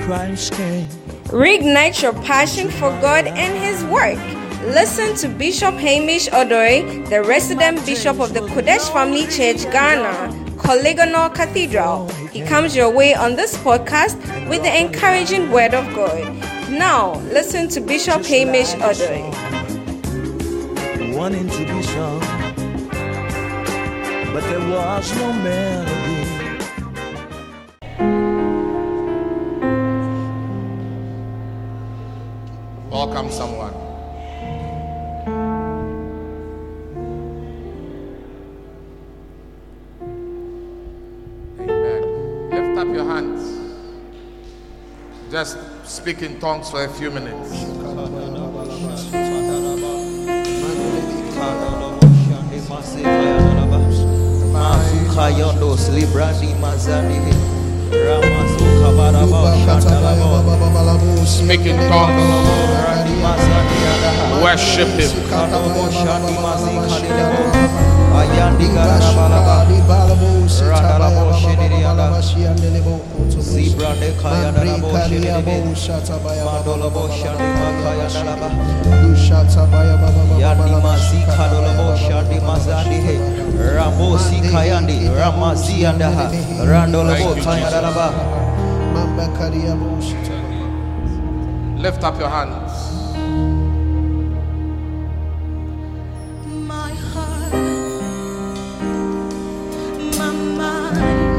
Christ came. Reignite your passion for God and His work. Listen to Bishop Hamish Odoi, the resident bishop of the Kodesh Family Church, Ghana, Kolegonor Cathedral. He comes your way on this podcast with the encouraging word of God. Now, listen to Bishop Hamish Odoi. Wanting to be sung, but there was no melody. Welcome, someone. Amen. Lift up your hands. Just speak in tongues for a few minutes. Speak in tongues. Worship Him. Lift up your hands. My heart, my mind,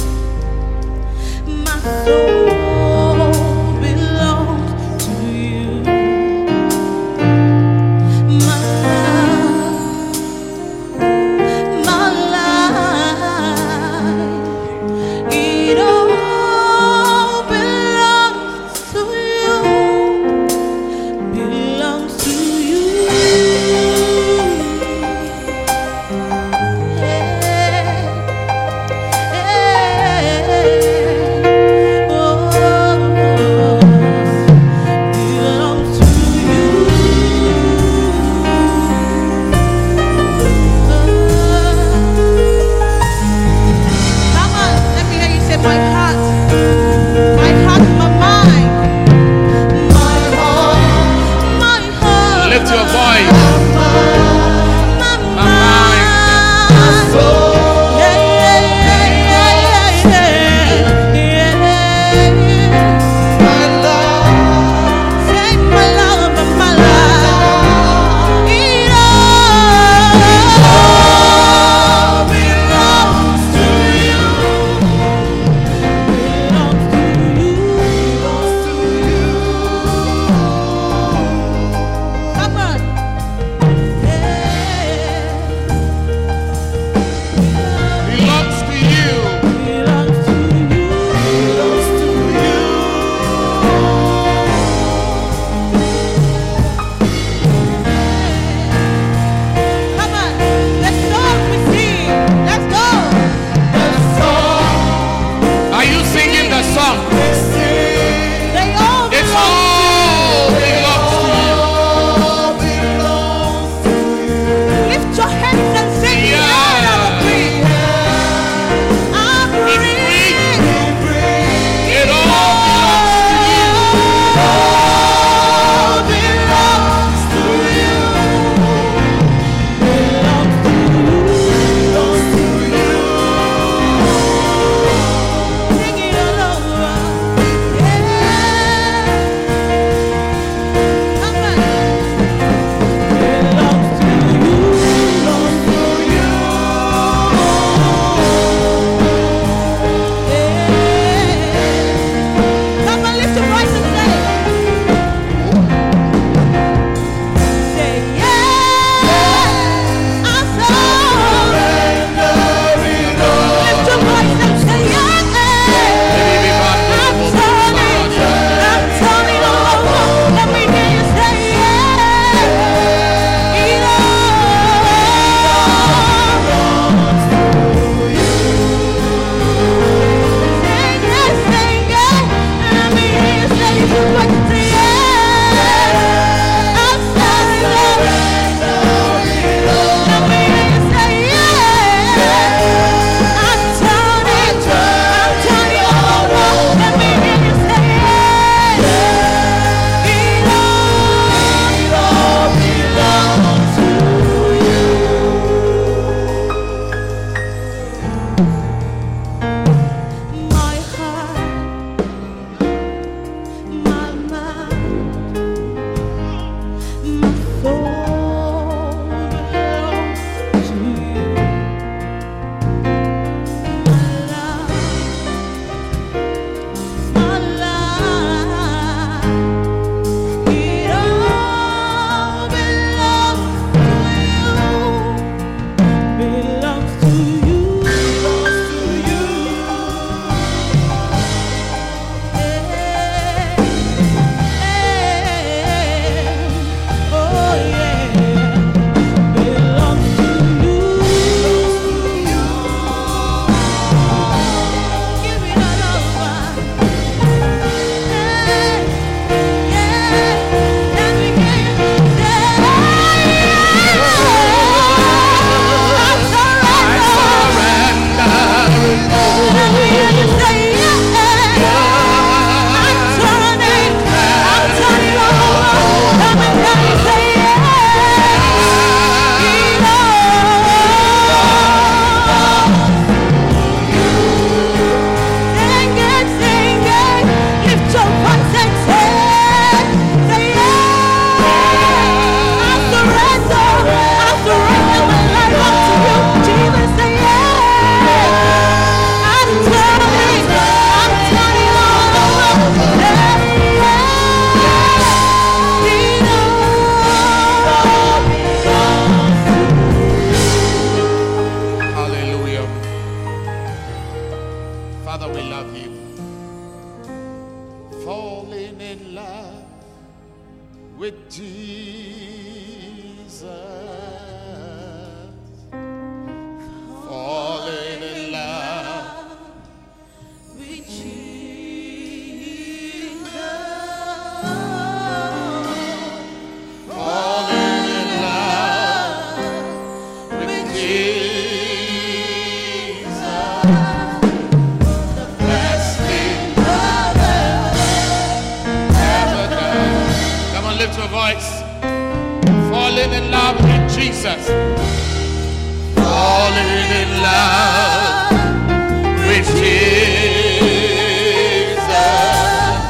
my soul belongs to you. My life, it all belongs to you. with Jesus, falling in love with Jesus, falling in love with Jesus, the best thing ever done. Come on, lift your voice. Falling in love with Jesus. Falling in love with Jesus.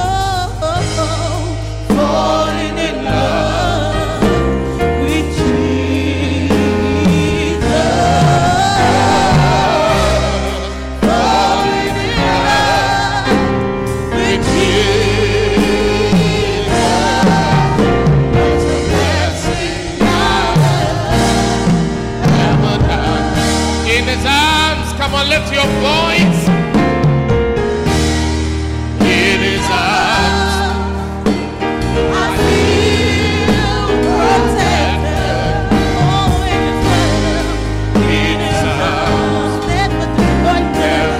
falling in love with Jesus, Falling in love with Jesus. That's the best thing ever done. In his arms, come on, lift your voice. In his arms, I feel protected. Oh, in in his His love, arms, never to forget.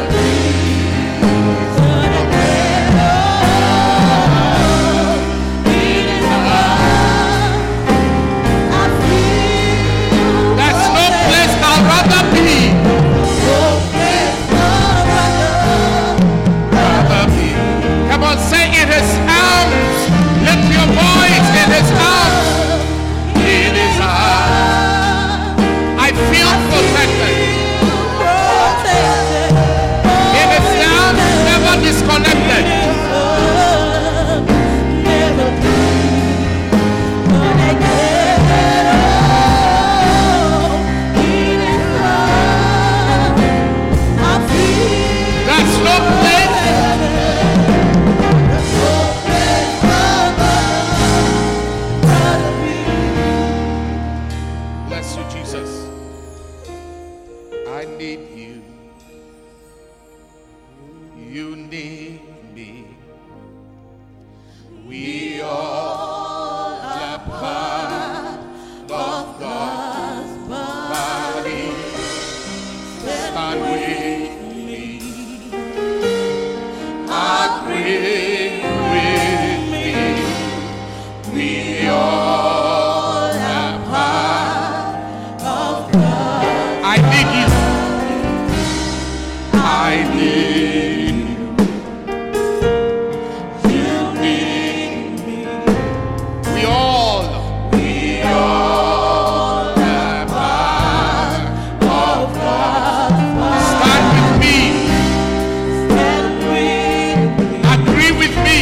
there's no place I'd rather be. Rather be. Come on, say in his arms. Lift your voice. In his arms. In his arms. I feel protected. In his arms, never disconnected. That's no place. Bless you, Jesus. I need you. You need me. We all are part of God's body. Stand with me. Agree with me. We all are part of God. I need you. I need you. You need me. We all are part of God. Stand with me. Agree with me.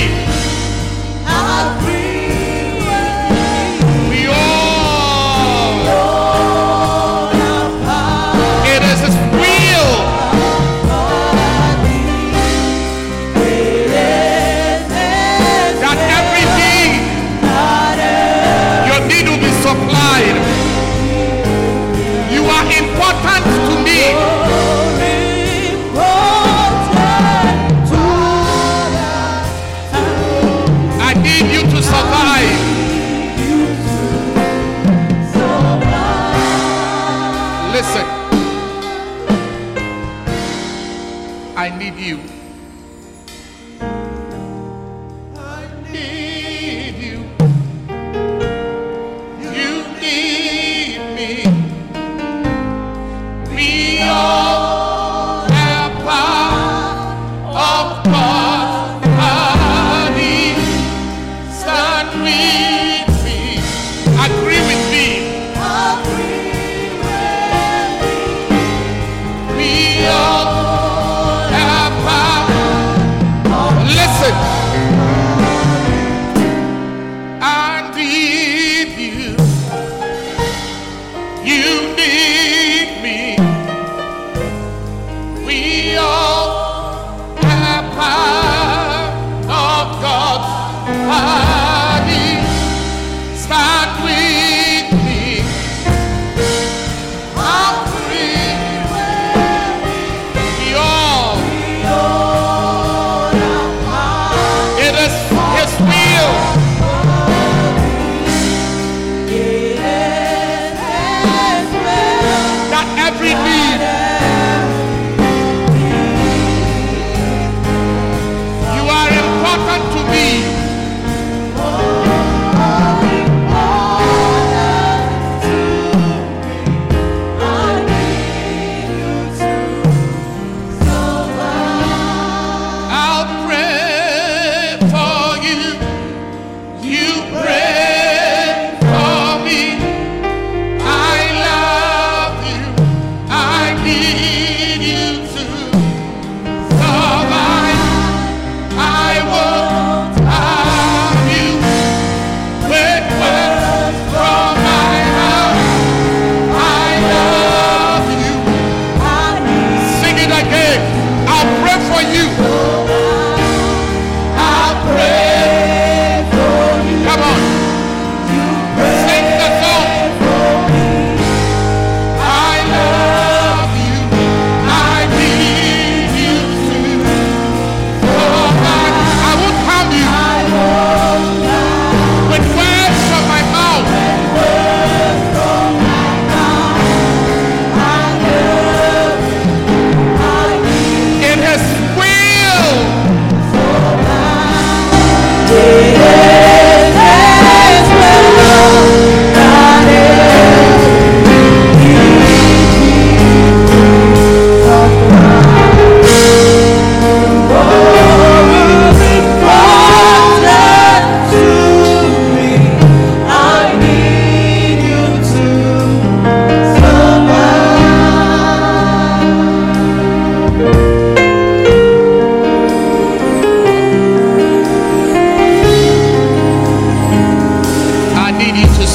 We all. It is His will. That every need, your need will be supplied. You are important to me. I need you to survive. Listen. I need you. I need you. You need me. We all are part of God's body. Stand with me. Agree with me. We all are part. Listen. I need you. You need me. We all are part of God's body.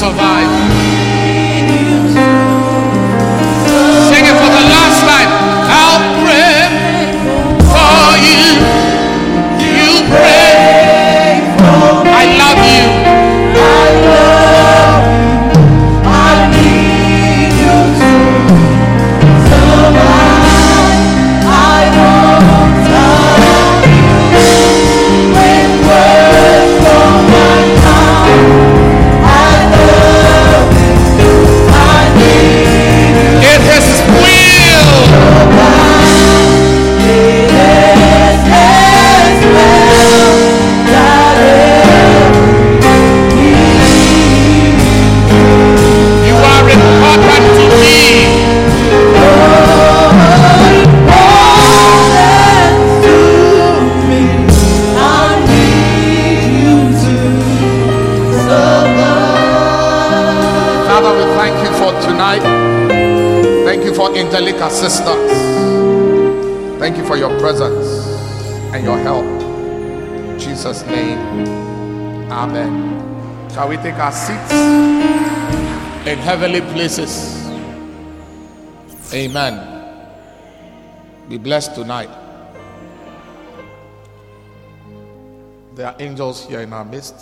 survive. Sing it for the last time. I'll pray for you. You pray. I love you. Angelic assistance. Thank you for your presence and your help. In Jesus' name, amen. Shall we take our seats in heavenly places? Amen. Be blessed tonight. There are angels here in our midst.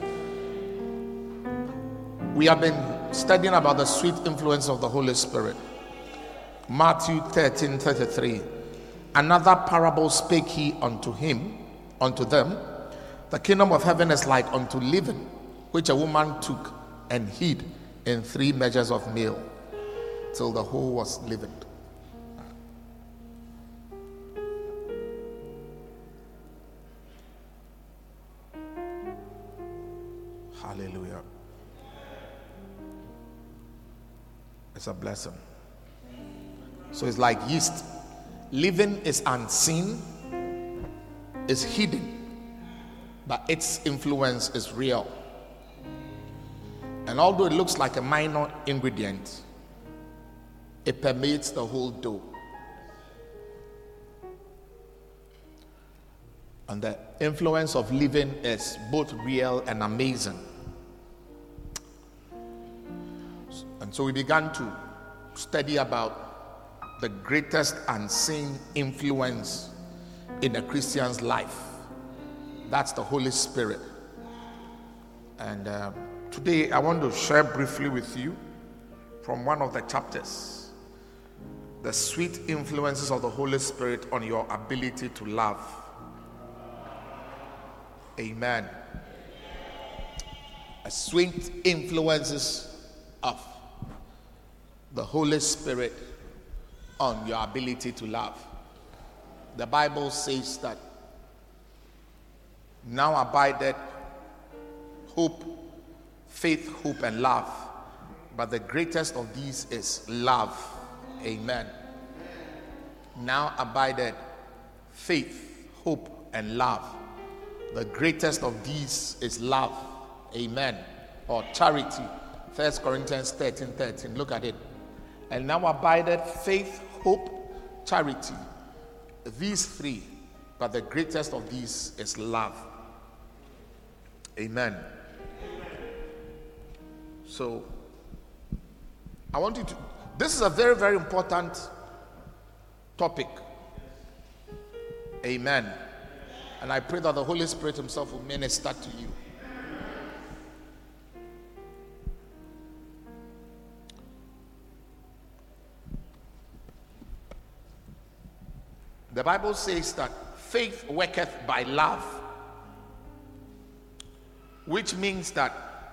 We have been studying about the sweet influence of the Holy Spirit. Matthew 13:33. Another parable spake he unto them, the kingdom of heaven is like unto leaven, which a woman took and hid in 3 measures of meal, till the whole was leavened. Hallelujah. It's a blessing. So it's like yeast. Leaven is unseen, is hidden, but its influence is real. And although it looks like a minor ingredient, it permeates the whole dough. And the influence of leaven is both real and amazing. And so we began to study about the greatest unseen influence in a Christian's life. That's the Holy Spirit. And today I want to share briefly with you from one of the chapters, the sweet influences of the Holy Spirit on your ability to love. Amen. A sweet influences of the Holy Spirit on your ability to love. The Bible says that now abideth hope, faith, hope, and love. But the greatest of these is love. Amen. Now abideth faith, hope, and love. The greatest of these is love. Amen. Or charity. 1 Corinthians 13:13. Look at it. And now abideth faith, hope, charity. These 3, but the greatest of these is love. Amen. So, I want you to, this is a very, very important topic. Amen. And I pray that the Holy Spirit himself will minister to you. The Bible says that faith worketh by love, which means that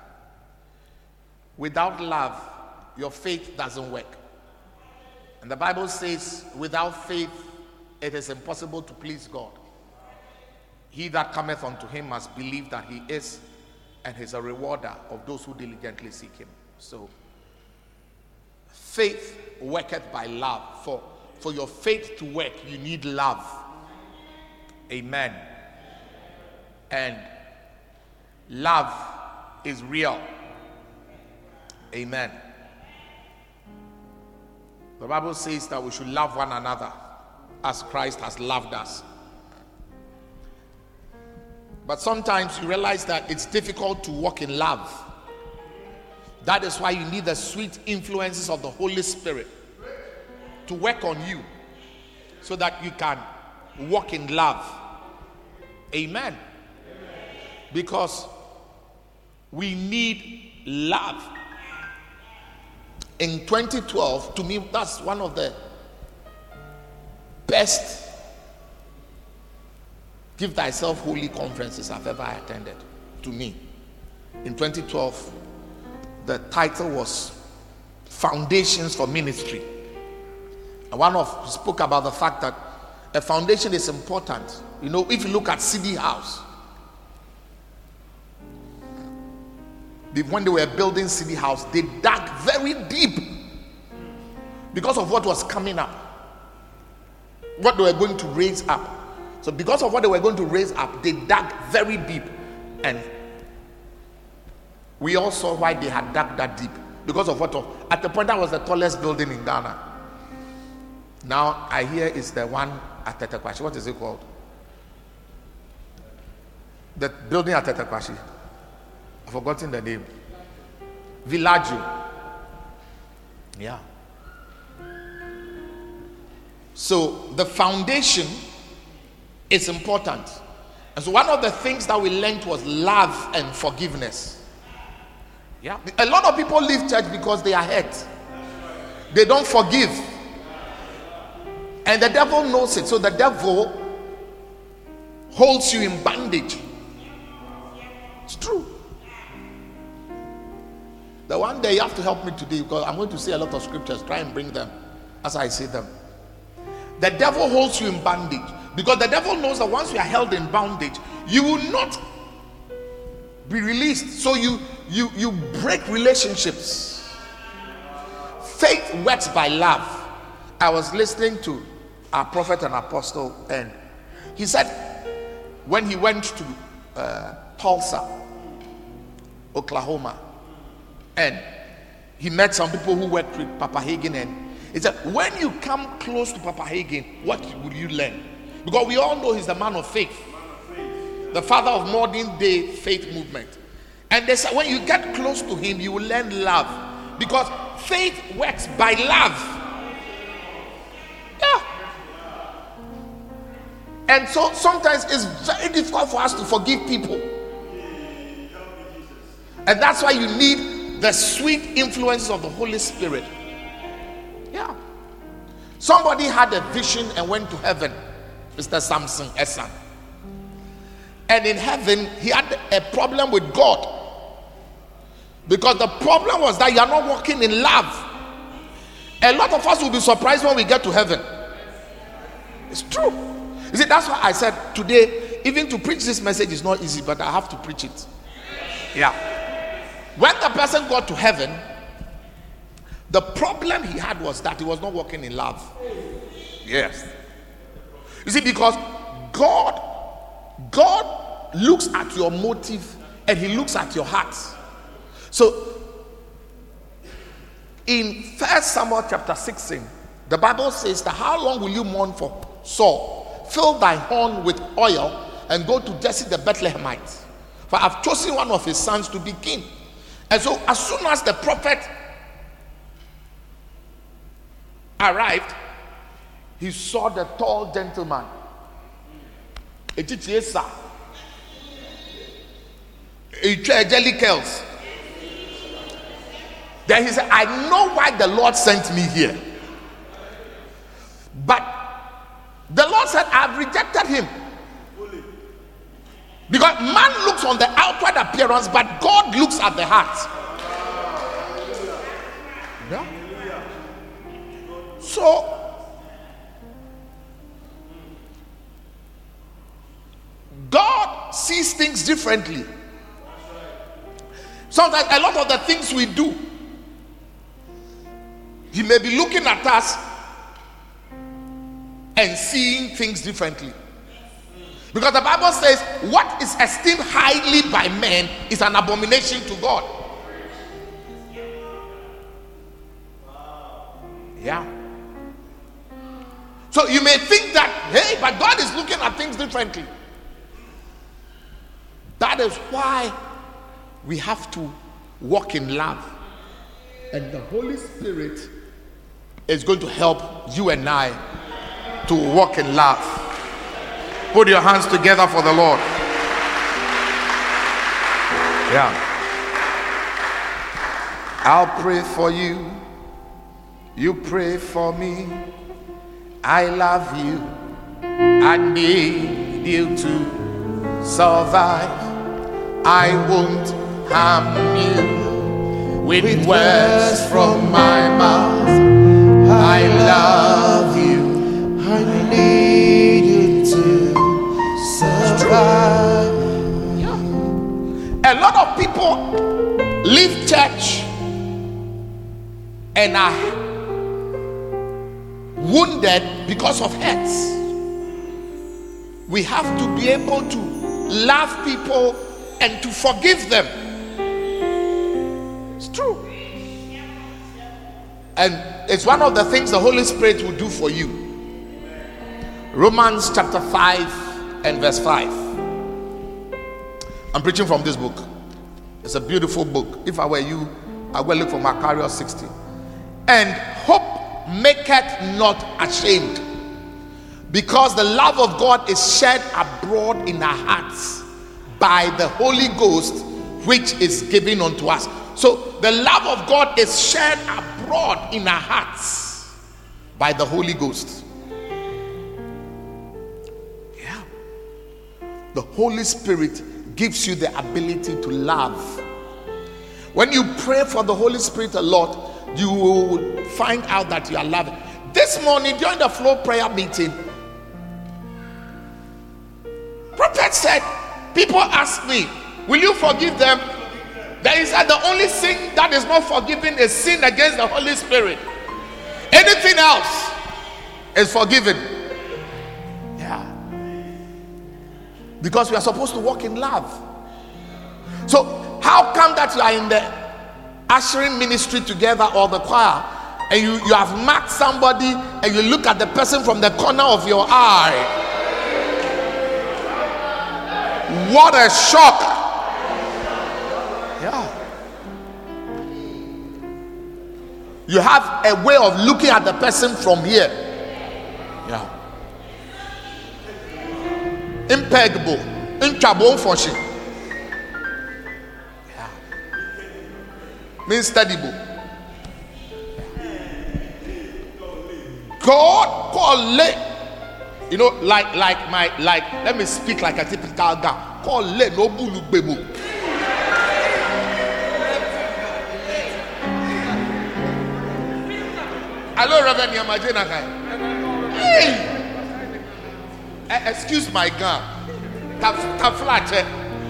without love, your faith doesn't work. And the Bible says, without faith, it is impossible to please God. He that cometh unto him must believe that he is, and is a rewarder of those who diligently seek him. So, faith worketh by love. For your faith to work, you need love. Amen. And love is real. Amen. The Bible says that we should love one another as Christ has loved us. But sometimes you realize that it's difficult to walk in love That is why you need the sweet influences of the Holy Spirit to work on you so that you can walk in love. Amen. Because we need love. In 2012, to me, that's one of the best Give Thyself Holy conferences I've ever attended. To me, in 2012, the title was Foundations for Ministry. And spoke about the fact that a foundation is important. You know, if you look at City House, when they were building City House, they dug very deep because of what was coming up, what they were going to raise up. So because of what they were going to raise up, they dug very deep. And we all saw why they had dug that deep. Because of what? At the point, that was the tallest building in Ghana. Now I hear it's the one at Tetekwashi. What is it called? The building at Tetekwashi. I've forgotten the name. Villaggio. Yeah. So the foundation is important. And so one of the things that we learned was love and forgiveness. Yeah. A lot of people leave church because they are hurt. They don't forgive. And the devil knows it. So the devil holds you in bondage. It's true. The one day you have to help me today, because I'm going to say a lot of scriptures. Try and bring them as I say them. The devil holds you in bondage because the devil knows that once you are held in bondage, you will not be released. So you break relationships. Faith works by love. I was listening to our prophet and apostle, and he said when he went to Tulsa, Oklahoma, and he met some people who worked with Papa Hagin, and he said, when you come close to Papa Hagin, what will you learn? Because we all know he's the man of faith, the father of modern day faith movement. And they said when you get close to him, you will learn love, because faith works by love. Yeah. And so sometimes it's very difficult for us to forgive people, and that's why you need the sweet influences of the Holy Spirit. Yeah. Somebody had a vision and went to heaven, Mr. Samson Essan. And in heaven, he had a problem with God. Because the problem was that you are not walking in love. A lot of us will be surprised when we get to heaven. It's true. You see, that's why I said today, even to preach this message is not easy, but I have to preach it. Yeah. When the person got to heaven, the problem he had was that he was not walking in love. Yes. You see, because God looks at your motive and he looks at your heart. So in 1 Samuel chapter 16, the Bible says that how long will you mourn for Saul? Fill thy horn with oil and go to Jesse the Bethlehemite, for I've chosen one of his sons to be king. And so as soon as the prophet arrived, he saw the tall gentleman. Then he said, I know why the Lord sent me here. But the Lord said, I've rejected him. Because man looks on the outward appearance, but God looks at the heart. Yeah. So God sees things differently. Sometimes a lot of the things we do, he may be looking at us and seeing things differently. Because the Bible says what is esteemed highly by men is an abomination to God. Yeah. So you may think that, hey, but God is looking at things differently. That is why we have to walk in love. And the Holy Spirit is going to help you and I to walk in love. Put your hands together for the Lord. Yeah. I'll pray for you. You pray for me. I love you. I need you to survive. I won't harm you with words from my mouth. I love you. I need you to survive. Yeah. A lot of people leave church and are wounded because of hurts. We have to be able to love people and to forgive them. It's true. And it's one of the things the Holy Spirit will do for you. Romans chapter 5 and verse 5. I'm preaching from this book. It's a beautiful book. If I were you, I would look for Macarius 60. And hope maketh not ashamed, because the love of God is shed abroad in our hearts by the Holy Ghost, which is given unto us. So the love of God is shed abroad in our hearts by the Holy Ghost. Yeah. The Holy Spirit gives you the ability to love. When you pray for the Holy Spirit a lot, you will find out that you are loving. This morning during the flow prayer meeting, Prophet said, people ask me, will you forgive them? There is the only sin that is not forgiven is sin against the Holy Spirit. Anything else is forgiven. Yeah. Because we are supposed to walk in love. So how come that you are in the ushering ministry together or the choir and you have marked somebody and you look at the person from the corner of your eye? What a shock. Yeah. You have a way of looking at the person from here. Yeah. Impeccable. Untransferable. Yeah. Means studyable. God call late. You know, like let me speak like a typical guy. Call late no bulu bebo. Hello, Reverend Yamajena guy. Hey! Excuse my gun. Taflache.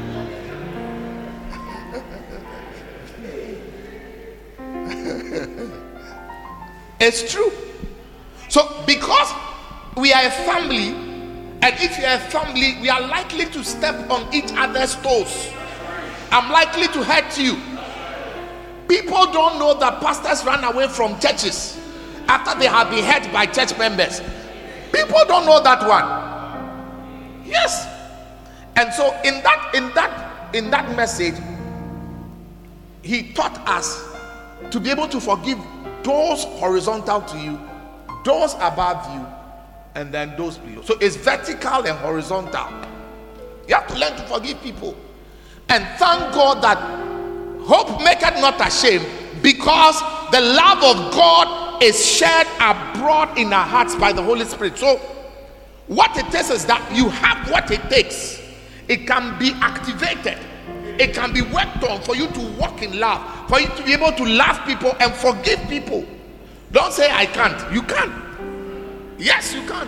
It's true. So because we are a family, and if you are a family, we are likely to step on each other's toes. I'm likely to hurt you. People don't know that pastors run away from churches after they have been hurt by church members. People don't know that one. Yes. And so in that message, he taught us to be able to forgive those horizontal to you, those above you, and then those below. So it's vertical and horizontal. You have to learn to forgive people. And thank God that hope maketh not ashamed, because the love of God is shed abroad in our hearts by the Holy Spirit. So what it is that you have what it takes. It can be activated. It can be worked on for you to walk in love, for you to be able to love people and forgive people. Don't say I can't. You can. Yes, you can.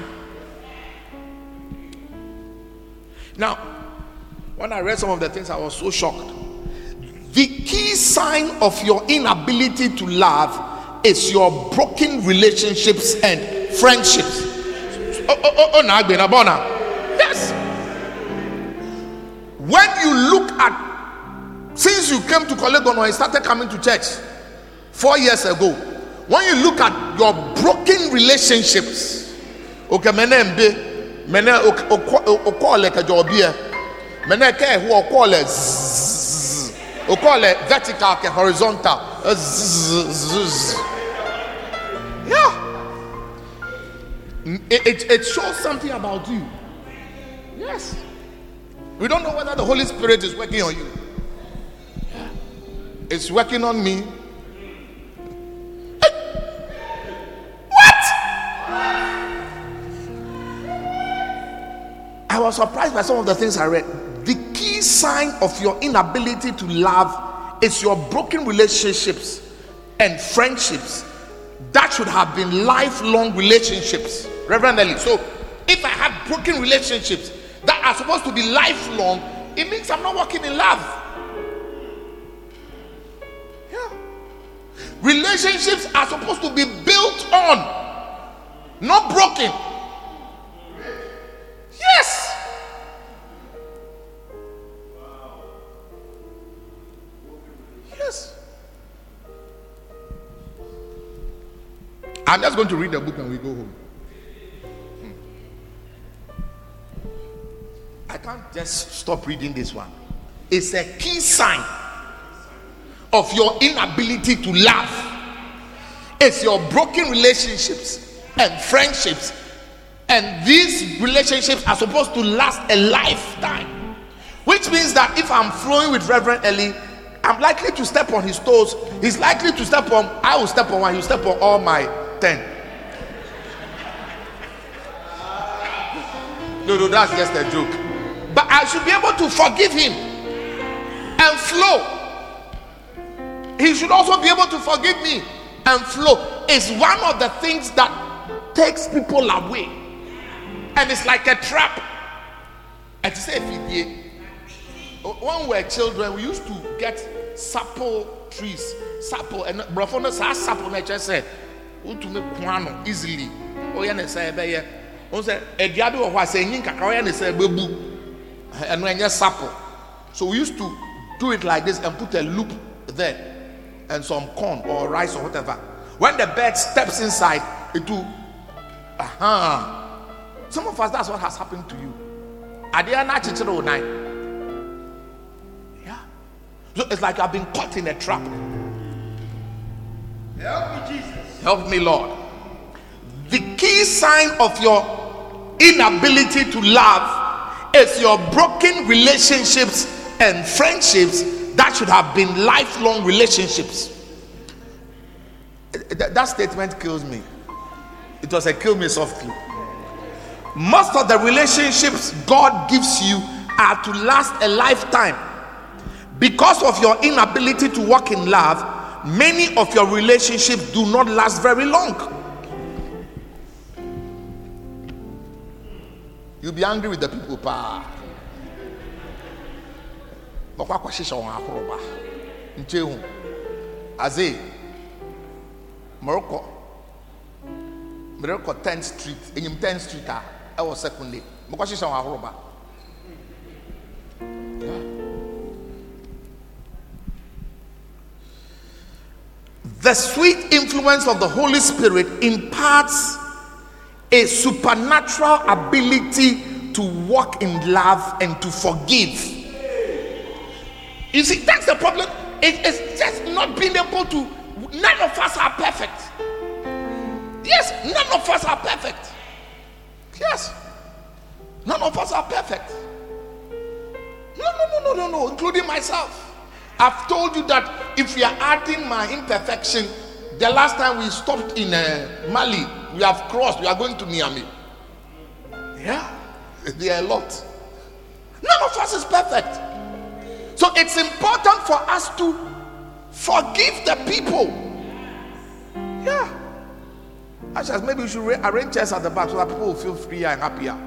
Now, when I read some of the things, I was so shocked. The key sign of your inability to love is your broken relationships and friendships. Yes. When you look at, since you came to Kolegono and started coming to church 4 years ago, when you look at your broken relationships, okay, We call it vertical, horizontal. Yeah. It shows something about you. Yes. We don't know whether the Holy Spirit is working on you. It's working on me. What? I was surprised by some of the things I read. The key sign of your inability to love is your broken relationships and friendships that should have been lifelong relationships. Reverend Ellie. So if I have broken relationships that are supposed to be lifelong, it means I'm not walking in love. Yeah. Relationships are supposed to be built on, not broken. Yes. Yes. I'm just going to read the book and we go home. I can't just stop reading this one. It's a key sign of your inability to love. It's your broken relationships and friendships. And these relationships are supposed to last a lifetime. Which means that if I'm flowing with Reverend Ellie, I'm likely to step on his toes. He's likely to step on, I will step on one, he'll step on all my 10. No, that's just a joke. But I should be able to forgive him and flow. He should also be able to forgive me and flow. It's one of the things that takes people away. And it's like a trap. And to say, when we were children, we used to get sapple trees. Sapple. And brafona sa sapple na just say, to make kwano easily. Oh, yeah, say, on say, a diaby or what saying, Kakawaya say, babu. And when you supple, so we used to do it like this and put a loop there and some corn or rice or whatever. When the bird steps inside, it will. Some of us, that's what has happened to you. Yeah. So it's like I've been caught in a trap. Help me, Jesus. Help me, Lord. The key sign of your inability to love is your broken relationships and friendships that should have been lifelong relationships. That statement kills me. It was a kill me softly. Most of the relationships God gives you are to last a lifetime. Because of your inability to walk in love, many of your relationships do not last very long. You'll be angry with the people, pa. Aze, Morocco 10th Street, in 10th Street, I was secondly. The sweet influence of the Holy Spirit imparts a supernatural ability to walk in love and to forgive. You see, that's the problem. It's just not being able to. None of us are perfect. Yes, none of us are perfect. Yes, none of us are perfect. No, including myself. I've told you that if we are adding my imperfection, the last time we stopped in Mali, we have crossed, we are going to Miami. Yeah, there are a lot. None of us is perfect. So it's important for us to forgive the people. Yeah. Actually, maybe we should arrange chairs at the back so that people will feel freer and happier.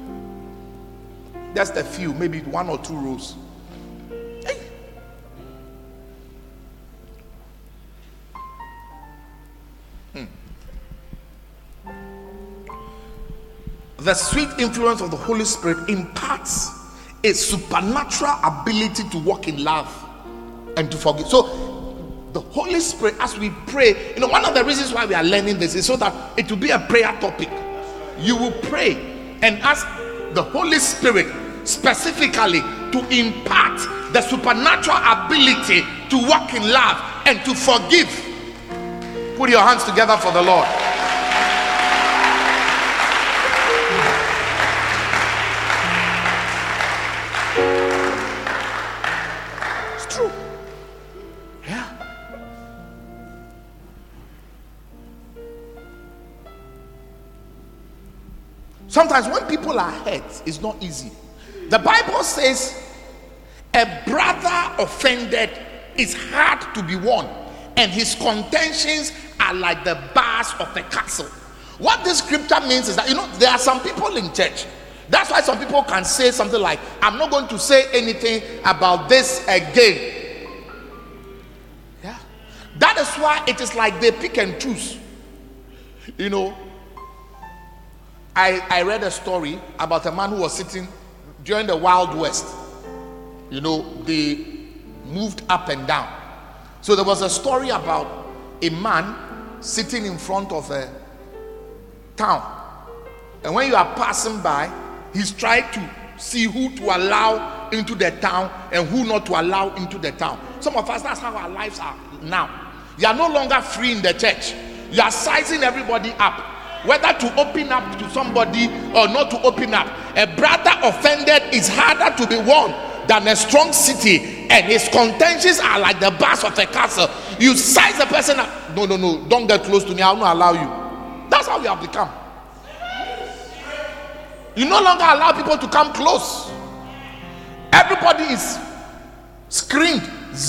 Just a few, maybe 1 or 2 rows. Hey. The sweet influence of the Holy Spirit imparts a supernatural ability to walk in love and to forgive. So the Holy Spirit, as we pray, one of the reasons why we are learning this is so that it will be a prayer topic. You will pray and ask the Holy Spirit specifically to impart the supernatural ability to walk in love and to forgive. Put your hands together for the Lord. It's true. Yeah. Sometimes when people are hurt, it's not easy. The Bible says a brother offended is hard to be won, and his contentions are like the bars of a castle. What this scripture means is that, there are some people in church. That's why some people can say something like, I'm not going to say anything about this again. Yeah. That is why it is like they pick and choose. I read a story about a man who was sitting during the Wild West. They moved up and down. So there was a story about a man sitting in front of a town. And when you are passing by, he's trying to see who to allow into the town and who not to allow into the town. Some of us, that's how our lives are now. You are no longer free in the church. You are sizing everybody up, whether to open up to somebody or not to open up. A brother offended is harder to be won than a strong city, and his contentions are like the bars of a castle. You size a person up. No, don't get close to me, I will not allow you. That's how we have become. You no longer allow people to come close. Everybody is screamed.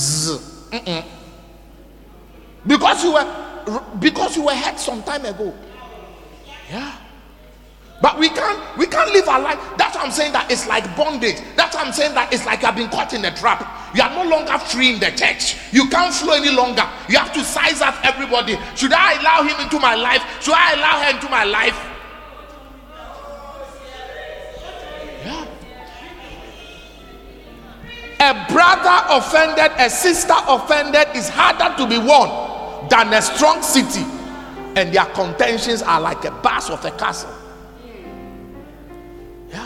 Because you were hurt some time ago. Yeah. But we can't live our life. That's why I'm saying that it's like bondage. That's why I'm saying that it's like you have been caught in a trap. You are no longer free in the church. You can't flow any longer. You have to size up everybody. Should I allow him into my life? Should I allow her into my life? Yeah. A brother offended, a sister offended is harder to be won than a strong city, and their contentions are like the bars of a castle. Yeah.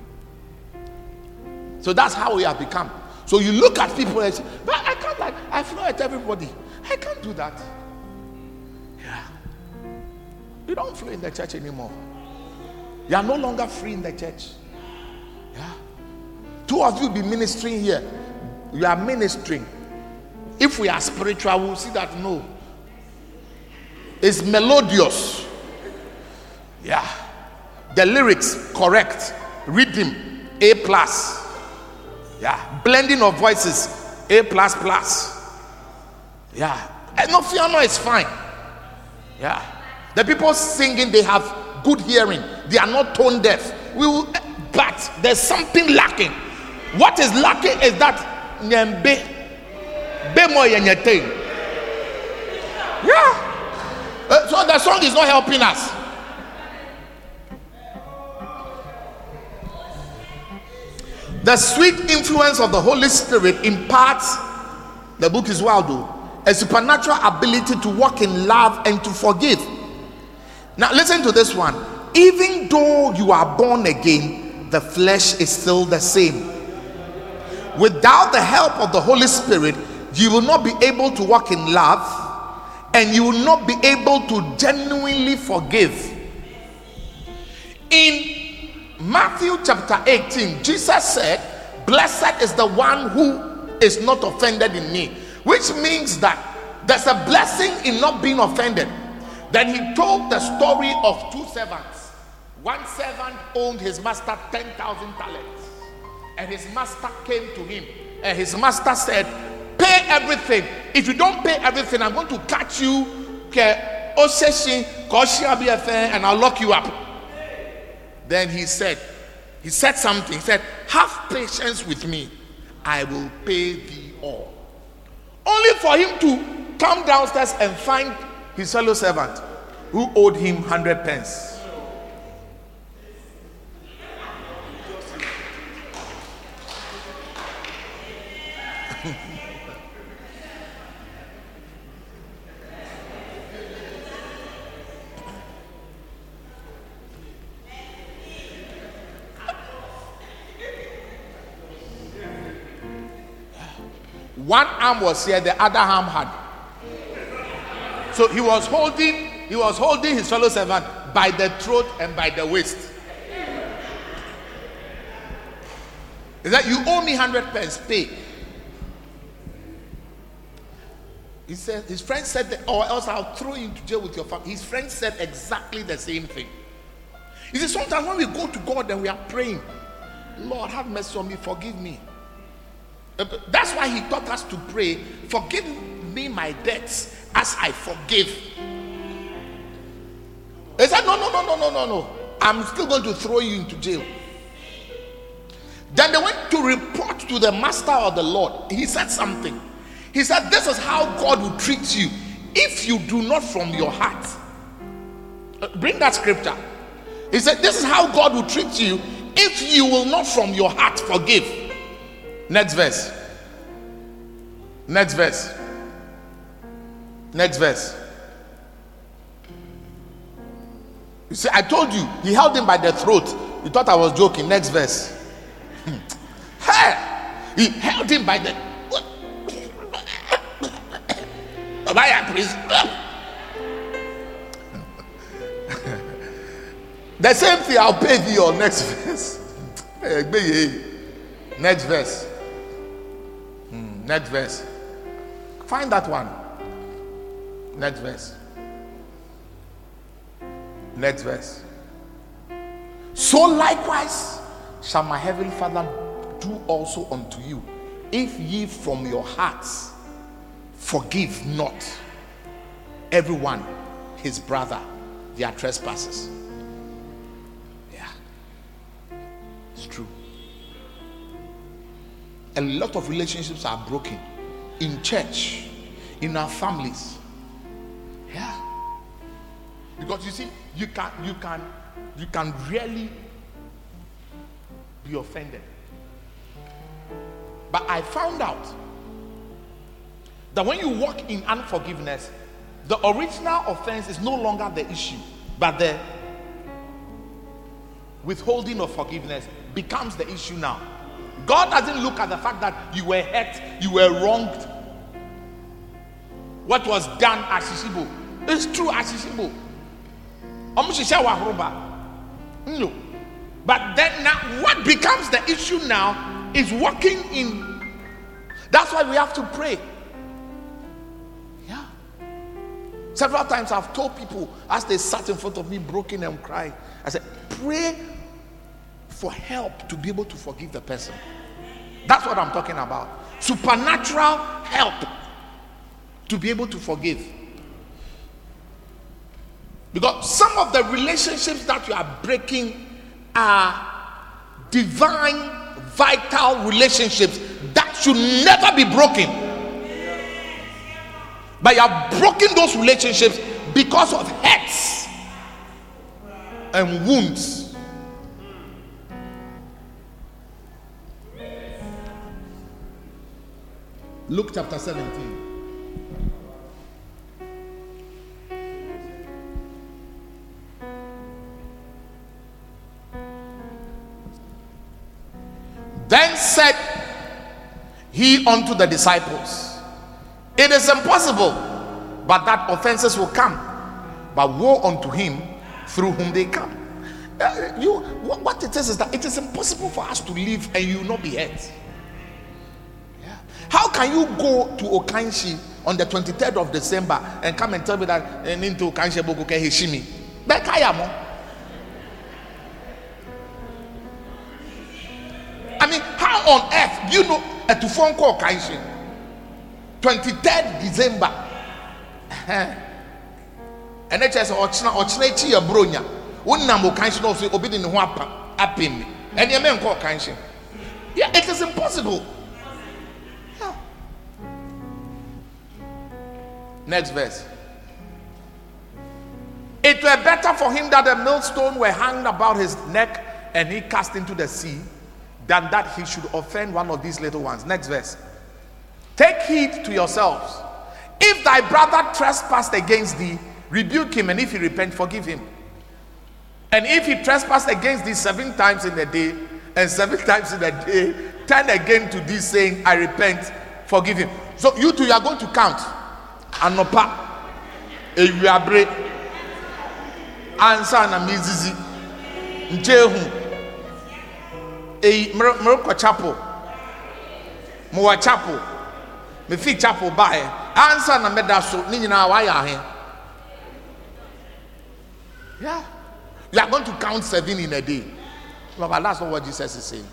So that's how we have become. So you look at people and say, but I can't, I flow at everybody. I can't do that. Yeah. You don't flow in the church anymore. You are no longer free in the church. Yeah. Two of you be ministering here. You are ministering. If we are spiritual, we'll see that no. It's melodious. Yeah. The lyrics correct. Rhythm A+. Yeah. Blending of voices A++. Yeah. And no, piano is fine. Yeah. The people singing, they have good hearing. They are not tone deaf. But there's something lacking. What is lacking is that nyembe bemo yenyete. Yeah. So the song is not helping us. The sweet influence of the Holy Spirit imparts, the book is Waldo, a supernatural ability to walk in love and to forgive. Now listen to this one. Even though you are born again, the flesh is still the same. Without the help of the Holy Spirit, you will not be able to walk in love, and you will not be able to genuinely forgive. In Matthew chapter 18, Jesus said, blessed is the one who is not offended in me, which means that there's a blessing in not being offended. Then he told the story of two servants. One servant owned his master 10,000 talents, and his master came to him, and his master said, pay everything. If you don't pay everything, I'm going to catch you and I'll lock you up. Then he said something. He said, have patience with me, I will pay thee all. Only for him to come downstairs and find his fellow servant who owed him 100 pence. One arm was here, the other arm had. So he was holding his fellow servant by the throat and by the waist. Is that you owe me 100 pence, pay. He said, his friend said that, or else I'll throw you into jail with your family. His friend said exactly the same thing. He said, sometimes when we go to God and we are praying, Lord, have mercy on me, forgive me. That's why he taught us to pray, forgive me my debts as I forgive. He said, no. I'm still going to throw you into jail. Then they went to report to the master of the Lord. He said something. He said, this is how God will treat you if you do not from your heart. Bring that scripture. He said, this is how God will treat you if you will not from your heart forgive. Next verse. Next verse. Next verse. You see, I told you, he held him by the throat. You thought I was joking. Next verse. Hey! He held him by the... The same thing, I'll pay thee your next verse. Next verse. Next verse. Find that one. Next verse. Next verse. So likewise shall my heavenly Father do also unto you, if ye from your hearts forgive not everyone his brother their trespasses. Yeah, it's true. A lot of relationships are broken in church, in our families. Yeah, because you see, you can really be offended. But I found out that when you walk in unforgiveness, the original offense is no longer the issue, but the withholding of forgiveness becomes the issue now. God doesn't look at the fact that you were hurt, you were wronged. What was done at Shishibo, it's true at Shishibo. No. But then now, what becomes the issue now is walking in. That's why we have to pray. Yeah. Several times I've told people as they sat in front of me broken and crying, I said, pray for help to be able to forgive the person. That's what I'm talking about. Supernatural help to be able to forgive. Because some of the relationships that you are breaking are divine, vital relationships that should never be broken. But you have broken those relationships because of hurts and wounds. Luke chapter 17. Then said he unto the disciples, it is impossible, but that offenses will come. But woe unto him through whom they come. What it is that it is impossible for us to live and you will not be hurt. Yeah. How can you go to Okanshi on the 23rd of December and come and tell me that into Okanshi Boguke Hishimi? Bekayamo. I mean, how on earth do you know a phone call Kanshi? 23rd December. And it says, Ochnechi ya bronya. Unambo Kanshi no so obedi ne ho apem. And your men call Kanshi. Yeah, it is impossible. Yeah. Next verse. It were better for him that a millstone were hanged about his neck and he cast into the sea, than that he should offend one of these little ones. Next verse. Take heed to yourselves. If thy brother trespassed against thee, rebuke him, and if he repent, forgive him. And if he trespassed against thee 7 times in a day, and 7 times in a day, turn again to thee, saying, I repent, forgive him. So you two, you are going to count. Anopa, Ewiabre, Ansa na Mizizi, Njehu, Mroko Chapel, Moa Chapel, Mefi Chapel Bae, Ansa na Medaso, Nina Waya. Yeah. You are going to count 7 in a day. But that's not what Jesus is saying.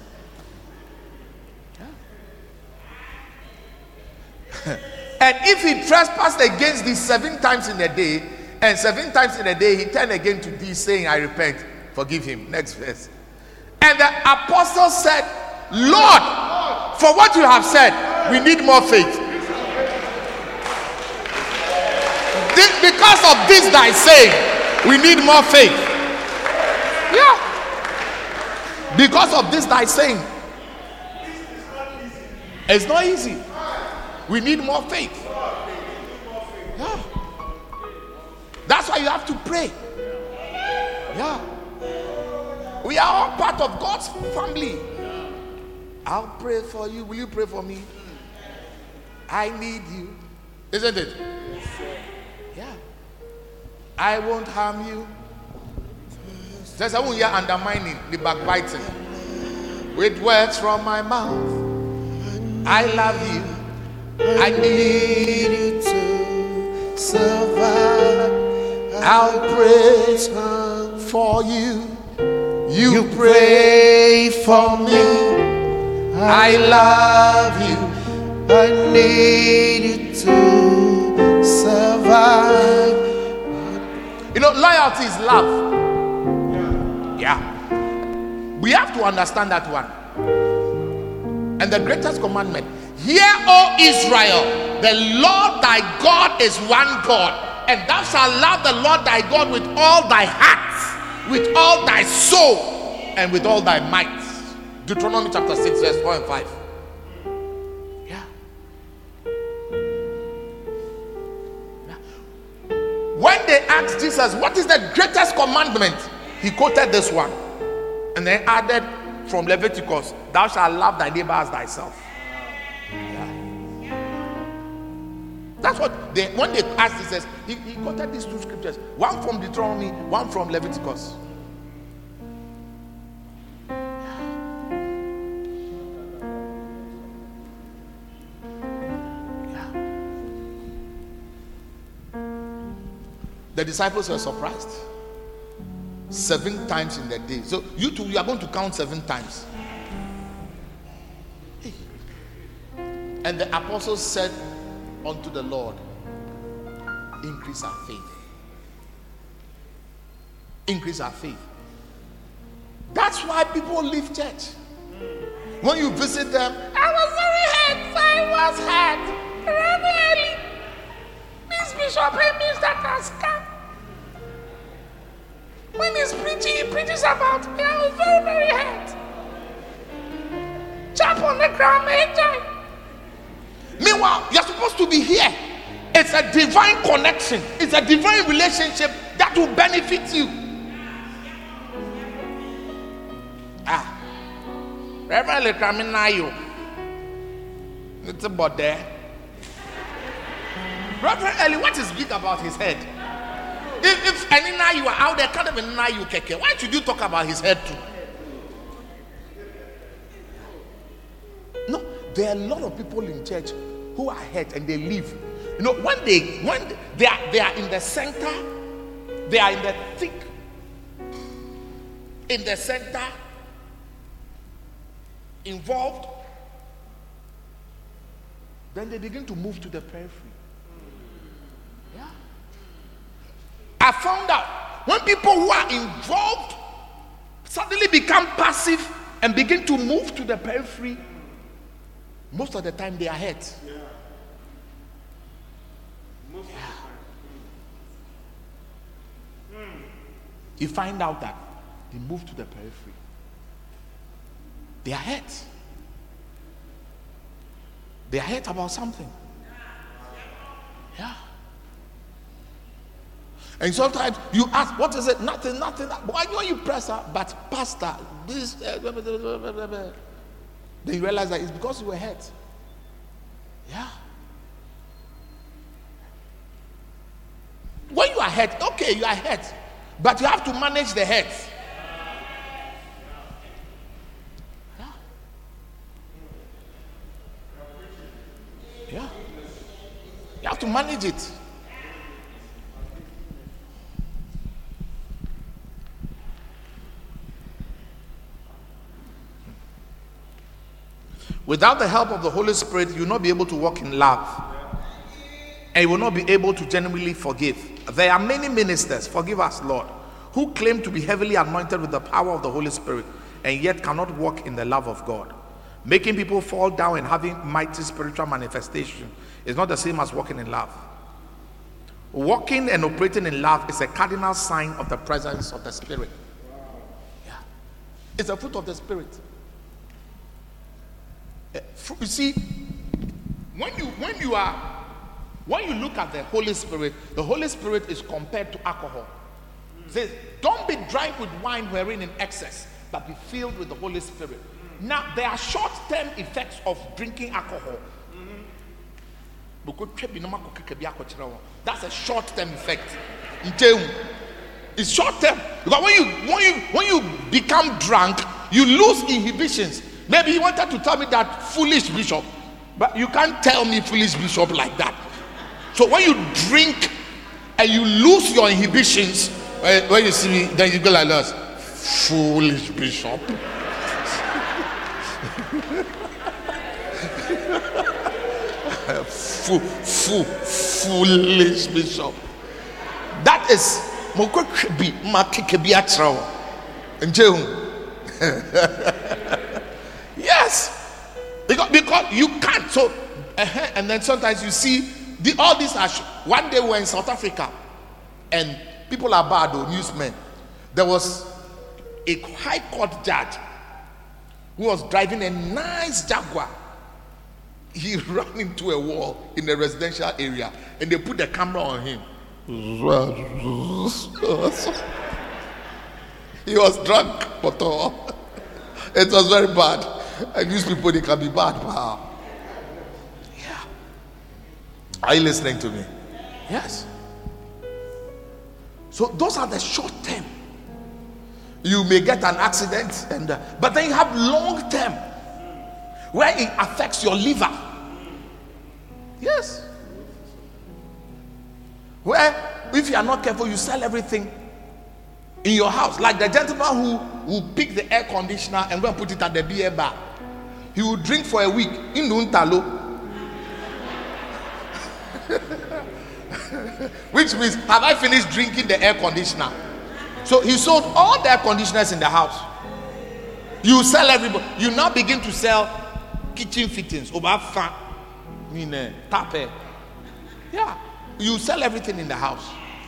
Yeah. And if he trespassed against thee 7 times in a day, and 7 times in a day he turned again to thee, saying, I repent, forgive him. Next verse. And the apostle said, Lord, for what you have said, we need more faith. Because of this thy saying, we need more faith. Yeah. Because of this thy saying. It's not easy. We need more faith. Yeah. That's why you have to pray. Yeah. We are all part of God's family. I'll pray for you. Will you pray for me? I need you. Isn't it? Yeah. I won't harm you. There's a one you're undermining the backbiting with words from my mouth. I love you. I need you to survive. I'll pray for you. You pray for me. I love you. I need you to survive. You know, loyalty is love. Yeah. We have to understand that one. And the greatest commandment, hear, O Israel, the Lord thy God is one God, and thou shalt love the Lord thy God with all thy heart, with all thy soul, and with all thy might. Deuteronomy chapter 6 verse 4 and 5. Yeah. When they asked Jesus, what is the greatest commandment? He quoted this one. And then added from Leviticus, thou shalt love thy neighbor as thyself. Yeah. That's what when they asked Jesus, he quoted these 2 scriptures. One from Deuteronomy, one from Leviticus. The disciples were surprised. 7 times in the day. So you two, you are going to count 7 times. And the apostles said unto the Lord, increase our faith. Increase our faith. That's why people leave church. When you visit them, I was very hurt. I was hurt. Really? This Bishop Hamish that has come. When he's preaching, he preaches about me. I was very, very hurt. Jump on the ground, enjoy. Meanwhile, you're supposed to be here. It's a divine connection. It's a divine relationship that will benefit you. Reverend Lekraminayo. It's about there. Reverend Eli, what is big about his head? If any now you are out there, can't even now you keke. Why should you talk about his head too? No, there are a lot of people in church who are hurt and they leave. You know, when they are in the center, they are in the thick, in the center, involved, then they begin to move to the periphery. Yeah. I found out when people who are involved suddenly become passive and begin to move to the periphery, most of the time they are hurt. Yeah. You find out that they move to the periphery. They are hurt. They are hurt about something. Yeah. And sometimes you ask, what is it? Nothing. Why don't you press her? But pastor, this. Then you realize that it's because you were hurt. Yeah. When you are hurt, okay, you are hurt, but you have to manage the hurt. Yeah. Yeah. You have to manage it. Without the help of the Holy Spirit, you will not be able to walk in love. And you will not be able to genuinely forgive. There are many ministers, forgive us, Lord, who claim to be heavily anointed with the power of the Holy Spirit and yet cannot walk in the love of God. Making people fall down and having mighty spiritual manifestation is not the same as walking in love. Walking and operating in love is a cardinal sign of the presence of the Spirit. Yeah. It's a fruit of the Spirit. You see, when you look at the Holy Spirit is compared to alcohol. It says, don't be drunk with wine wherein in excess, but be filled with the Holy Spirit. Now, there are short-term effects of drinking alcohol. That's a short-term effect. It's short-term. Because when you become drunk, you lose inhibitions. Maybe he wanted to tell me that foolish bishop, but you can't tell me foolish bishop like that. So when you drink and you lose your inhibitions, when you see me, then you go like this, foolish bishop. Foolish bishop. That is yes, because you can't. So and then sometimes you see all these are one day we were in South Africa and people are bad, newsmen. There was a high court judge who was driving a nice Jaguar. He ran into a wall in a residential area and they put the camera on him. He was drunk, but it was very bad. And these people, they can be bad. Wow. Yeah. Are you listening to me? Yes. So those are the short term. You may get an accident, but then you have long term where it affects your liver. Yes. Where if you are not careful, you sell everything in your house. Like the gentleman who pick the air conditioner and go and put it at the beer bar. He will drink for a week in Nuntalo. Which means, have I finished drinking the air conditioner? So he sold all the air conditioners in the house. You sell everybody. You now begin to sell kitchen fittings. Yeah. You sell everything in the house.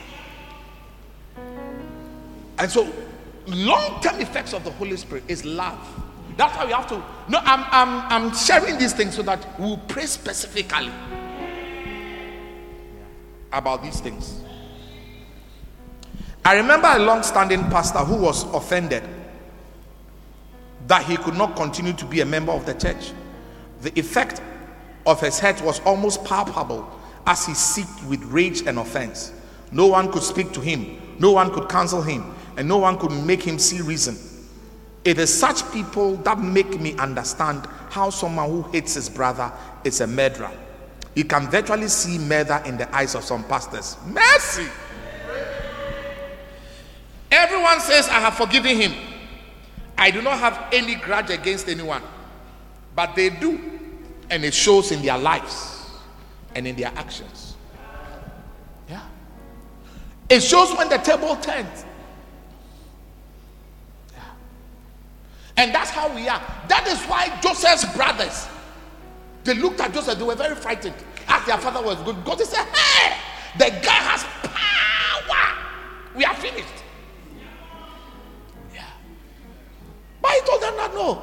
And so long-term effects of the Holy Spirit is love. That's how you have to. No, I'm sharing these things so that we'll pray specifically about these things. I remember a long-standing pastor who was offended that he could not continue to be a member of the church. The effect of his hurt was almost palpable as he seethed with rage and offense. No one could speak to him, no one could counsel him, and no one could make him see reason. It is such people that make me understand how someone who hates his brother is a murderer. You can virtually see murder in the eyes of some pastors. Mercy! Everyone says, I have forgiven him. I do not have any grudge against anyone. But they do. And it shows in their lives and in their actions. Yeah. It shows when the table turns. Yeah. And that's how we are. That is why Joseph's brothers, they looked at Joseph, they were very frightened as their father was good. God said, hey, the guy has power. We are finished. Yeah. But he told them that no.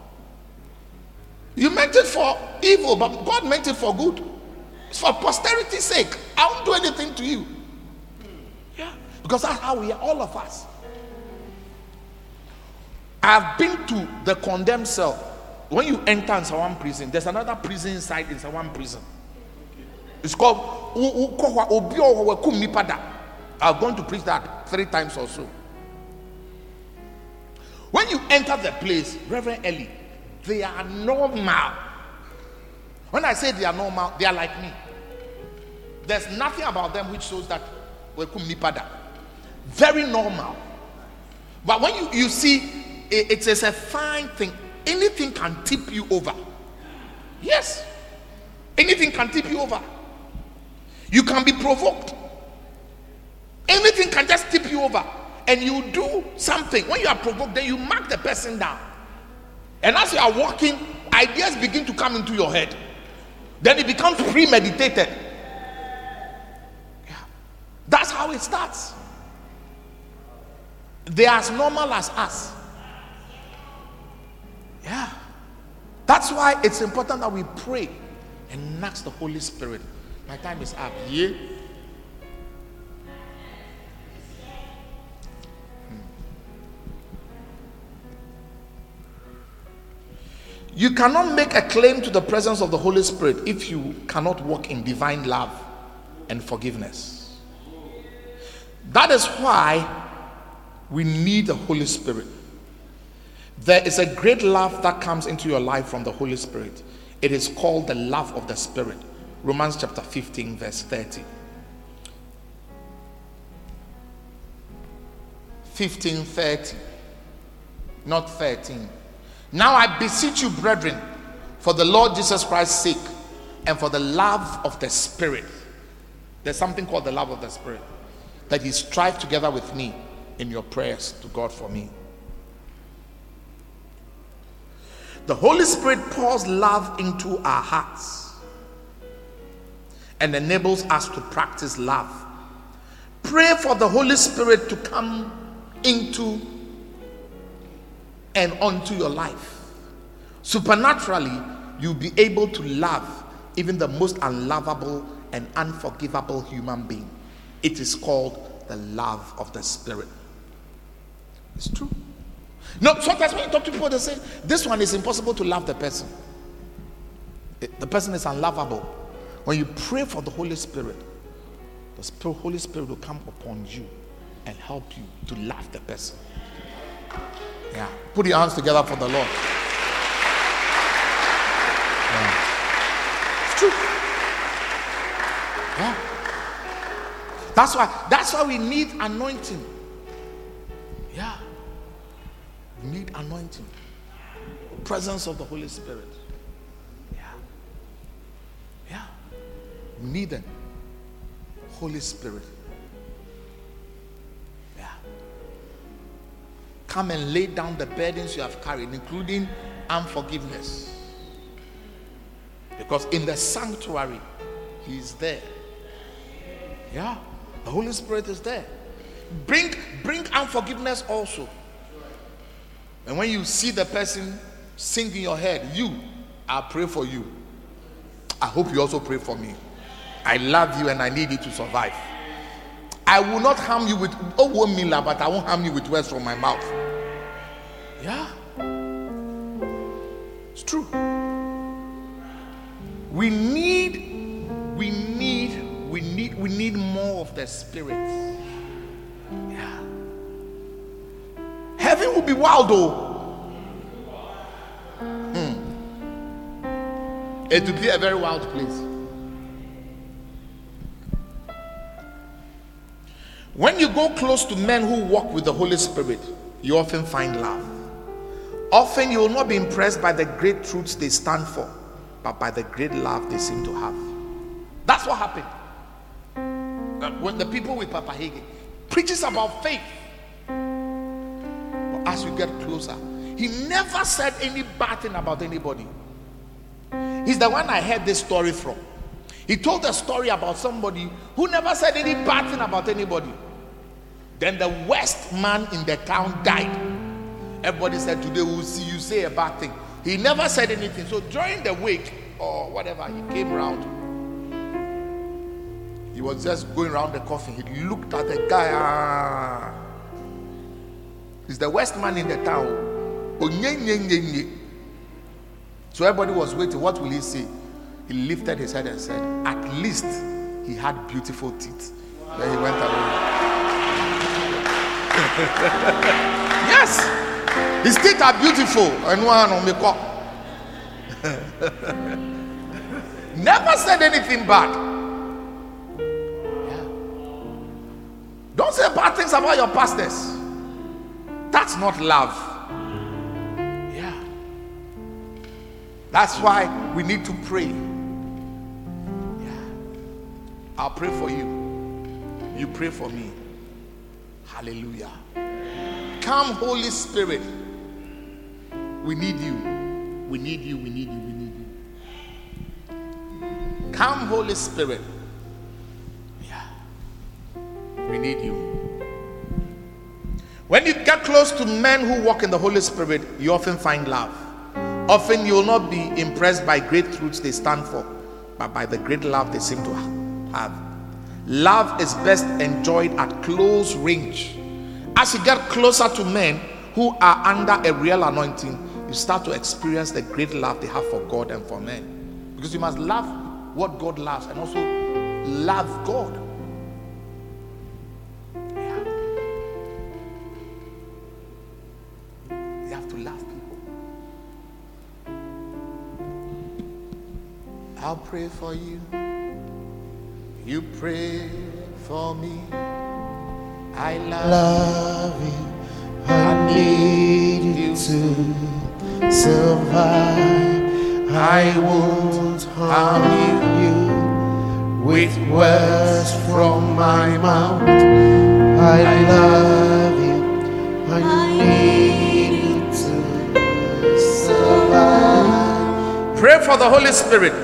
You meant it for evil, but God meant it for good. It's for posterity's sake. I won't do anything to you. Yeah. Because that's how we are, all of us. I've been to the condemned cell when you enter in one prison, there's another prison inside in one prison. It's called I'm going to preach that 3 times or so. When you enter the place, Reverend Ellie, they are normal. When I say they are normal, they are like me. There's nothing about them which shows that we're kumnipada. Very normal. But when you see, it is a fine thing. Anything can tip you over. Yes. Anything can tip you over. You can be provoked. Anything can just tip you over. And you do something. When you are provoked, then you mark the person down. And as you are walking, ideas begin to come into your head. Then it becomes premeditated. Yeah. That's how it starts. They are as normal as us. Yeah. That's why it's important that we pray and ask the Holy Spirit. My time is up. Yeah. You cannot make a claim to the presence of the Holy Spirit if you cannot walk in divine love and forgiveness. That is why we need the Holy Spirit. There is a great love that comes into your life from the Holy Spirit. It is called the love of the Spirit. Romans chapter 15 verse 30. 15:30, not 13. Now I beseech you, brethren, for the Lord Jesus Christ's sake, and for the love of the Spirit. There's something called the love of the Spirit, that you strive together with me in your prayers to God for me. The Holy Spirit pours love into our hearts and enables us to practice love. Pray for the Holy Spirit to come into and onto your life. Supernaturally, you'll be able to love even the most unlovable and unforgivable human being. It is called the love of the Spirit. It's true. No, sometimes when you talk to people, they say, this one is impossible to love the person. The person is unlovable. When you pray for the Holy Spirit, the Holy Spirit will come upon you and help you to love the person. Yeah. Put your hands together for the Lord. Yeah. It's true. Yeah. That's why we need anointing. Yeah. We need anointing. Presence of the Holy Spirit. Yeah. Yeah. We need the Holy Spirit. Come and lay down the burdens you have carried, including unforgiveness. Because in the sanctuary, He is there. Yeah, the Holy Spirit is there. Bring unforgiveness also. And when you see the person sing in your head, I'll pray for you. I hope you also pray for me. I love you and I need you to survive. I will not harm you with but I won't harm you with words from my mouth. Yeah, it's true. We need more of the Spirit. Yeah. Heaven will be wild though. It will be a very wild place. When you go close to men who walk with the Holy Spirit, you often find love. Often you will not be impressed by the great truths they stand for, but by the great love they seem to have. That's what happened. When the people with Papa Hagin preaches about faith, but as you get closer, he never said any bad thing about anybody. He's the one I heard this story from. He told a story about somebody who never said any bad thing about anybody. Then the worst man in the town died. Everybody said, today we'll see you say a bad thing. He never said anything. So during the wake or whatever, he came round. He was just going around the coffin. He looked at the guy. He's the worst man in the town. So everybody was waiting. What will he say? He lifted his head and said, at least he had beautiful teeth. Then he went away. Yes, his teeth are beautiful. Never said anything bad. Yeah. Don't say bad things about your pastors. That's not love. Yeah. That's why we need to pray. Yeah. I'll pray for you. You pray for me. Hallelujah. Come, Holy Spirit. We need you. We need you. We need you. We need you. Come, Holy Spirit. Yeah. We need you. When you get close to men who walk in the Holy Spirit, you often find love. Often you will not be impressed by great truths they stand for, but by the great love they seem to have. Love is best enjoyed at close range. As you get closer to men who are under a real anointing, you start to experience the great love they have for God and for men. Because you must love what God loves and also love God. Yeah. You have to love people. I'll pray for you. You pray for me. I love you. I need you to survive. I won't harm you with words from my mouth. I love you. I need you to survive. Pray for the Holy Spirit.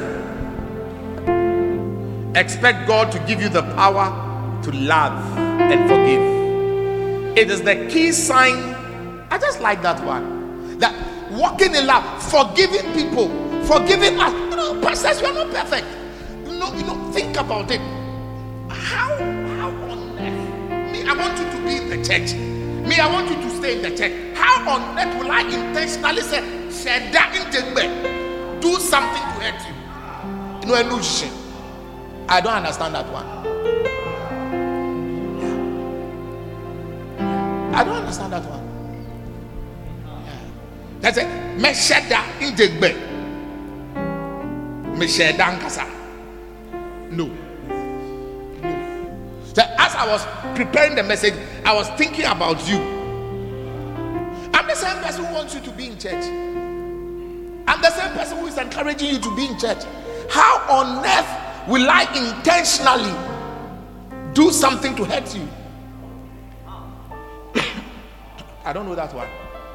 Expect God to give you the power to love and forgive. It is the key sign. I just like that one. That walking in love, forgiving people, forgiving us. Pastors, we are not perfect. Think about it. How on earth? Me, I want you to be in the church. Me, I want you to stay in the church. How on earth will I intentionally say that in do something to hurt you? Illusion. I don't understand that one. I don't understand that one. That's it. Mesheda in Jegbe. Mesheda Nkasa. No. So as I was preparing the message, I was thinking about you. I'm the same person who wants you to be in church. I'm the same person who is encouraging you to be in church. How on earth will I intentionally do something to hurt you? I don't know that one.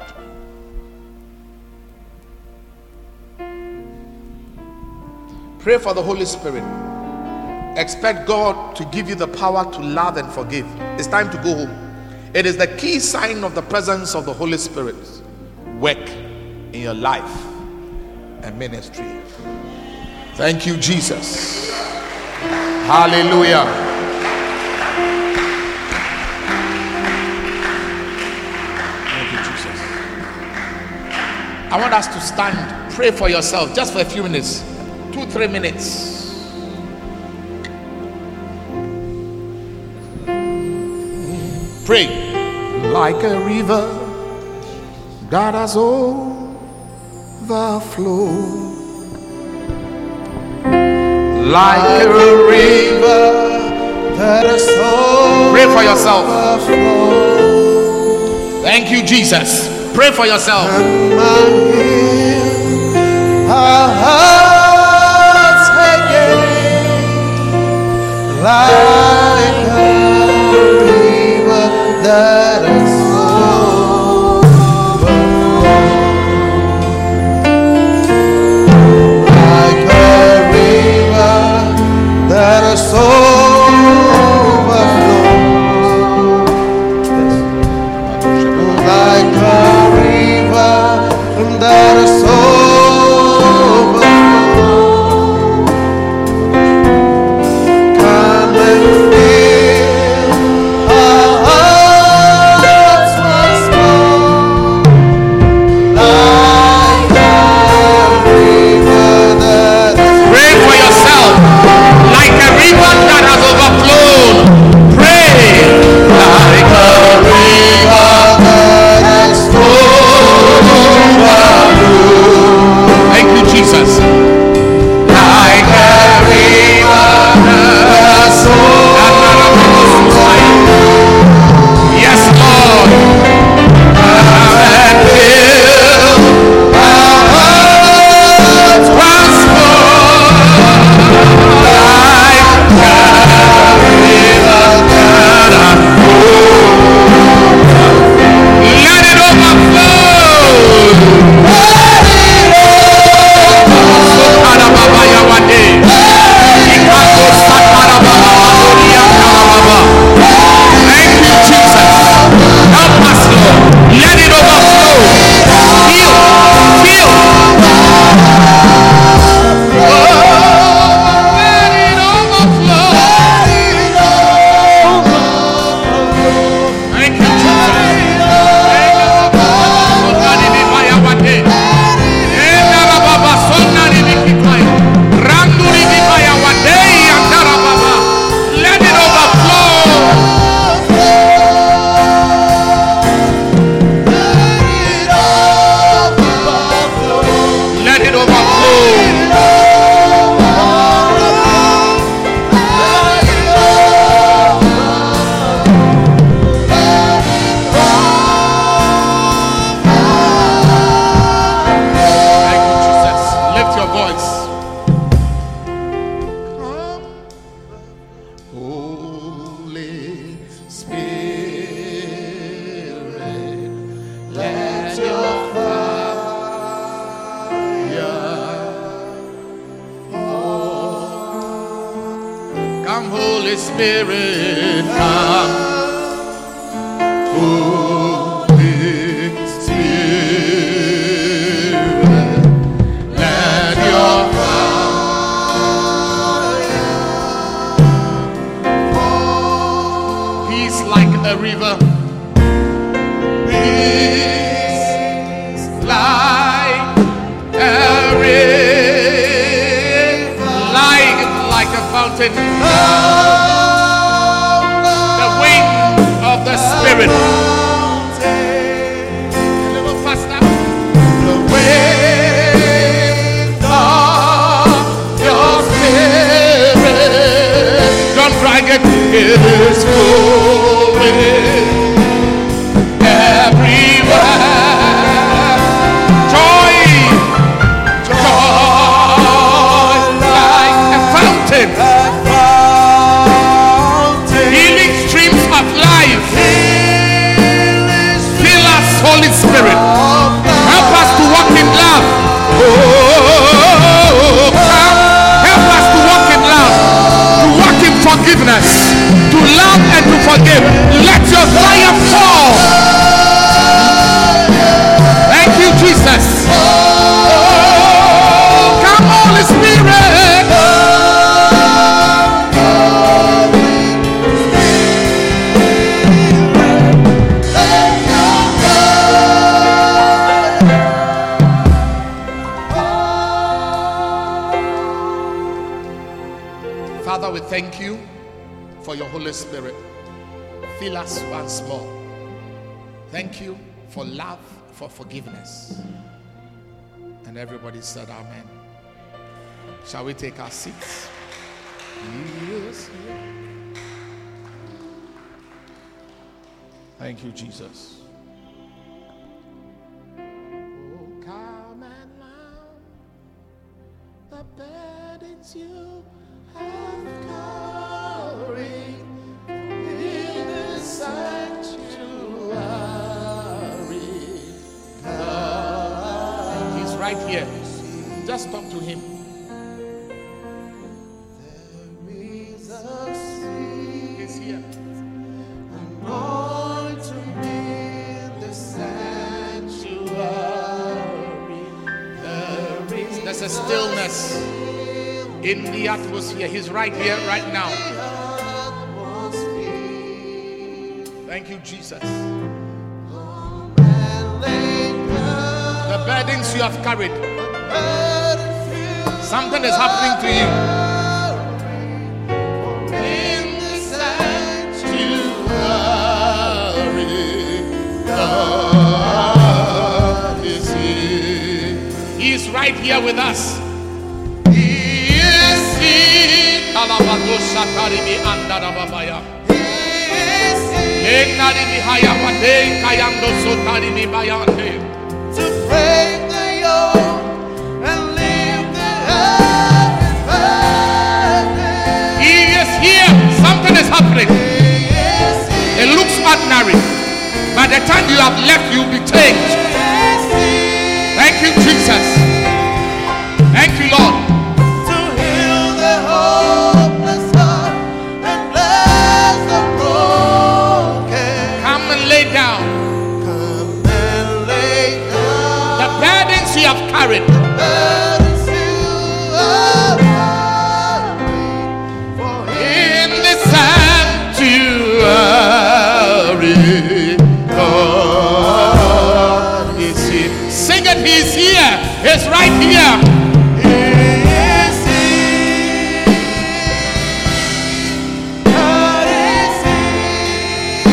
Pray for the Holy Spirit. Expect God to give you the power to love and forgive. It's time to go home. It is the key sign of the presence of the Holy Spirit work in your life and ministry. Thank you, Jesus. Hallelujah. Thank you, Jesus. I want us to stand, pray for yourself just for a few minutes, 2-3 minutes. Pray. Like a river that has overflowed. Like a river that has overflowed. Pray for yourself. Thank you, Jesus. Pray for yourself. And my ears, our hearts again, like a river that has overflowed. Like a river that has overflowed. Like a river that has overflowed. Come and fill our hearts. Holy Spirit, come. Holy Spirit, let your fire. He's like a river. He's like a river, like a fountain. The wind of the Spirit. A little faster. The wind of your Spirit. Don't drag it. It is flowing everywhere. Joy, joy, like a fountain. Healing streams of life. Fill us, Holy Spirit. Help us to walk in love. Oh, come. Help us to walk in love, to walk in forgiveness, to love and to forgive. Let your fire fall. Thank you, Jesus. Oh, come, Holy Spirit. Father, we thank you for your Holy Spirit. Fill us once more. Thank you for love, for forgiveness. And everybody said amen. Shall we take our seats? Yes. Thank you, Jesus. Oh, come and love the burdens you have carried in the sanctuary. He's right here. Just talk to him. He's here. There's a stillness in the atmosphere. He's right here, right now. Thank you, Jesus. The burdens you have carried, something is happening to you. In the sanctuary, God is here. He is right here with us. He is here. To break the yoke and lift the heavy burden. He is here. Something is happening. It looks ordinary. By the time you have left, you'll be changed. Thank you, Jesus. Thank you, Lord. To heal the hopeless heart and bless the broken. Come and lay down. Come and lay down. The burdens you have carried. Burdens you have carried. For In the sanctuary, God is here. Sing it, He's here. He's right here. He is here. God is here.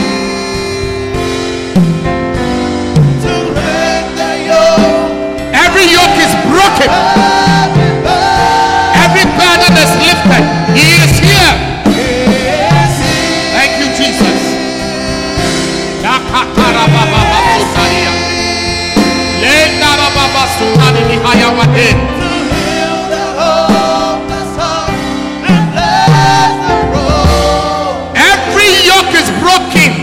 To break the yoke. Every yoke is broken. Every burden is lifted. He is here. Thank you, Jesus. Every yoke is broken.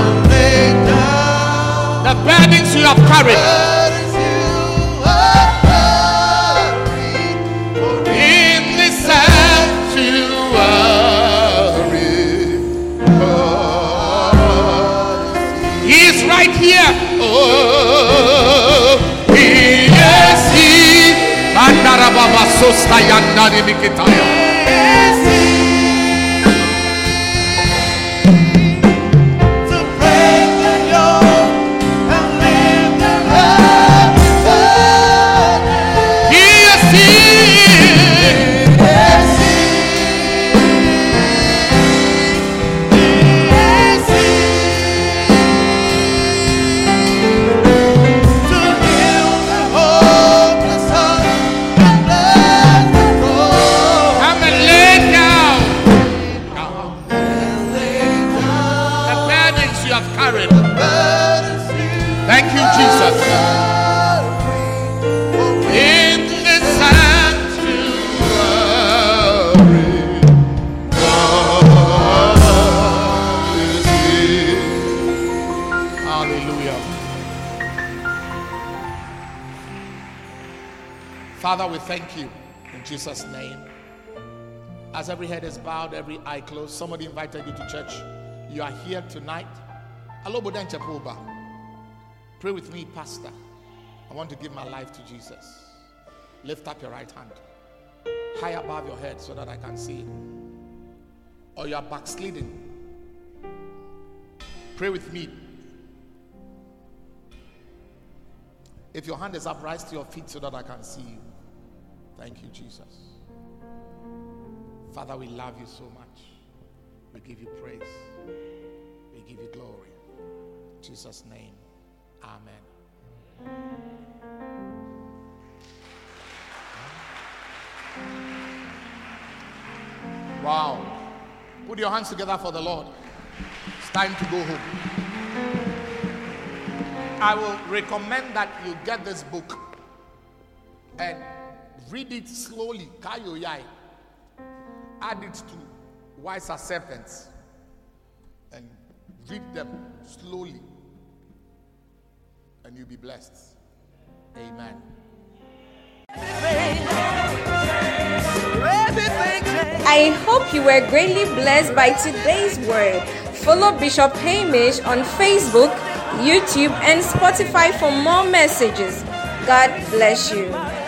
The burdens you have carried. right here. Oh, yes, he. Andarababa sosta yandani mikitaya. Thank you, Jesus. In the sanctuary, God is here. Hallelujah. Father, we thank you in Jesus' name. As every head is bowed, every eye closed, somebody invited you to church. You are here tonight. Pray with me, Pastor. I want to give my life to Jesus. Lift up your right hand high above your head so that I can see. Or you are backsliding. Pray with me. If your hand is up, rise to your feet so that I can see you. Thank you, Jesus. Father, we love you so much. We give you praise. We give you glory. In Jesus' name, amen. Wow. Put your hands together for the Lord. It's time to go home. I will recommend that you get this book and read it slowly. Kayoyai. Add it to Wise as Serpents and read them slowly, and you'll be blessed. Amen. I hope you were greatly blessed by today's word. Follow Bishop Hamish on Facebook, YouTube, and Spotify for more messages. God bless you.